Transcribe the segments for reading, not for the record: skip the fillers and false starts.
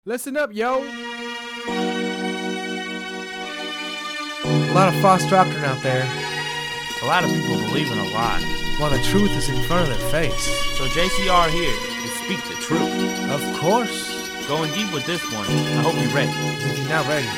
Listen up, yo. A lot of false doctrine out there. A lot of people believe in a lie. While the truth is in front of their face. So JCR here to speak the truth. Of course. Going deep with this one. I hope you're ready. If you're not ready.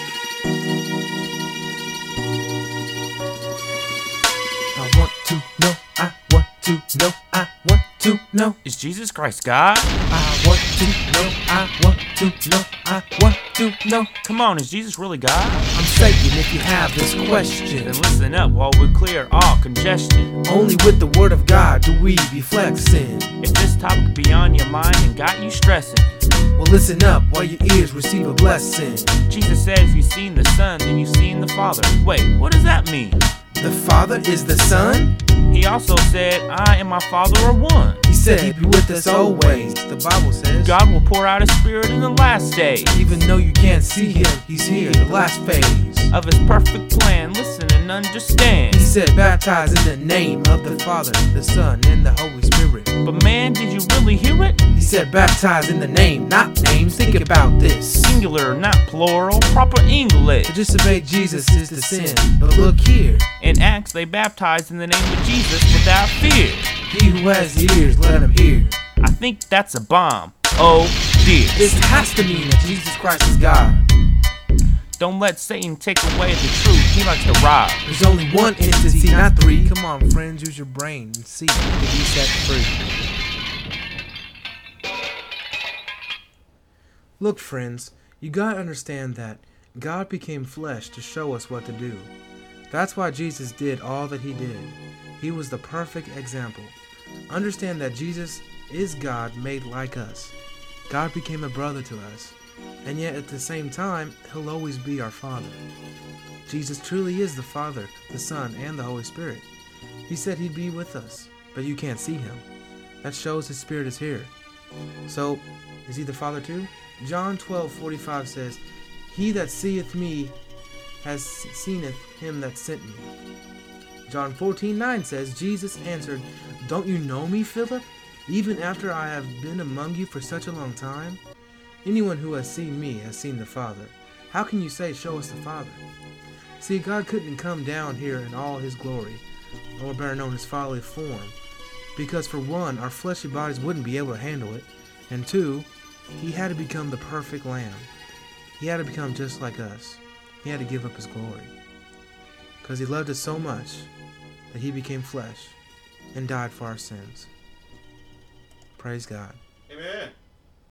I want to know, I want to know, I want to know. Is Jesus Christ God? I want to know, I want to know, I want to know. Come on, is Jesus really God? I'm Satan if you have this question. Then listen up while we clear all congestion. Only with the word of God do we be flexing. If this topic be on your mind and got you stressing, well, listen up while your ears receive a blessing. Jesus said if you've seen the Son, then you've seen the Father. Wait, what does that mean? The Father is the Son? He also said, I and my Father are one. He said he'd be with us always. The Bible says God will pour out his Spirit in the last days. Even though you can't see him, he's here, the last phase of his perfect plan. Listen and understand. He said baptize in the name of the Father, the Son, and the Holy Spirit. But man, did you really hear it? He said baptize in the name, not names. Think about this. Singular, not plural, proper English. To disobey Jesus is to sin. But look here. In Acts, they baptized in the name of Jesus without fear. He who has ears, let him hear. I think that's a bomb. Oh dear. This has to mean that Jesus Christ is God. Don't let Satan take away the truth. He likes to rob. There's only one entity, not three. Come on, friends, use your brain and see if you set free. Look, friends, you gotta understand that God became flesh to show us what to do. That's why Jesus did all that he did. He was the perfect example. Understand that Jesus is God made like us. God became a brother to us. And yet at the same time, he'll always be our Father. Jesus truly is the Father, the Son, and the Holy Spirit. He said he'd be with us, but you can't see him. That shows his Spirit is here. So, is he the Father too? John 12:45 says, He that seeth me has seeneth him that sent me. John 14:9 says, Jesus answered, Don't you know me, Philip, even after I have been among you for such a long time? Anyone who has seen me has seen the Father. How can you say, show us the Father? See, God couldn't come down here in all his glory, or better known as bodily form, because for one, our fleshly bodies wouldn't be able to handle it, and two, he had to become the perfect Lamb. He had to become just like us. He had to give up his glory, because he loved us so much that he became flesh and died for our sins. Praise God. Amen.